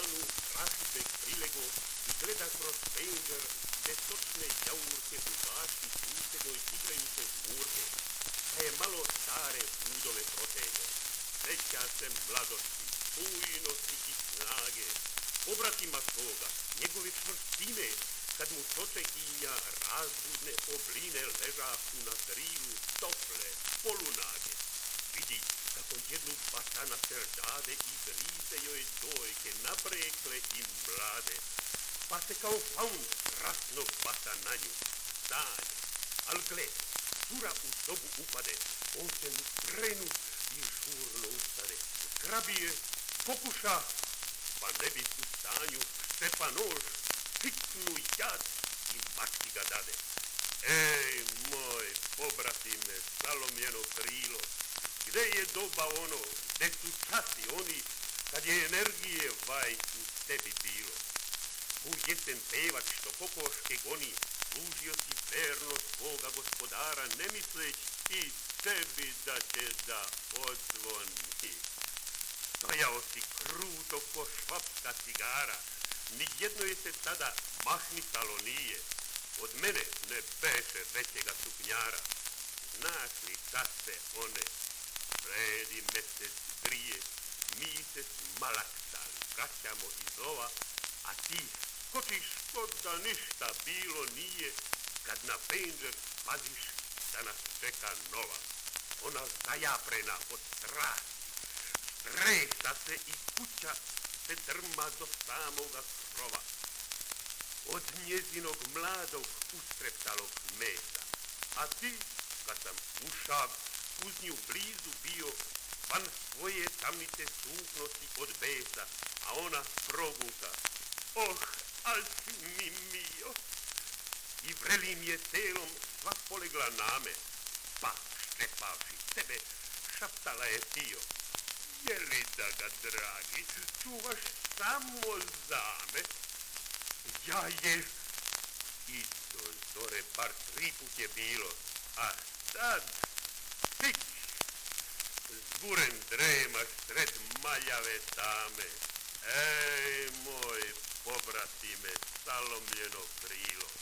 lanu rašibe prilego i gleda kroz penđer gde sočne jaurke u bašti susjednoj igraju se žmurke, pa je malo stare budove proteže. Seća se mladosti, bujnosti i snage, obratima svoga, njegove čvrstine, kad mu čočekinja razbudne obline ležahu na krilu, tople, polunage. Vidi kako jednu batana serdade i grize joj dojke, nabrekle i mlade, pa se kao faun rasno bata na nju. Stanje, al gled, cura u sobu upade, on se trenu i žurno ustade. Zgrabi je, pokuša, pa ne bi u stanju, štepa nož, fiknu jad i mački ga dade. Ej, moj pobratime, salomljeno krilo, gde je doba ono, gde su časi oni, kad je energije vaj u tebi bilo? U jesen pevač što kokoške goni, služio si verno svoga gospodara, ne misleć i tebi da će da odzvoni. Stojao si kruto ko švapska cigara, nijedno je se tada mahnicalo nije, od mene ne beše većega suknjara. Znaš li sad se one, predi mesec grije, mi se smalaksali, vraćamo iz ova, a ti skočiš kod da ništa bilo nije, kad na penđer paziš da nas čeka nova. Ona zajaprena od strasti, stresa se i kuća se drma do samoga krova. Od njezinog mladog ustreptalog mesa, a ti, kad sam ušav, uz nju blizu bio, van svoje tamnice suknosti od besa, a ona proguta, oh, al si mi mio. I vrelim je telom sva polegla name, pa štrepavši sebe, šaptala je tio, je li da ga, dragi, čuvaš samo zame? Ja je, i do zore bar 3 put je bilo, a sad, tik, zburen dremaš sred maljave tame. Ej, moj pobratime, salomljeno krilo.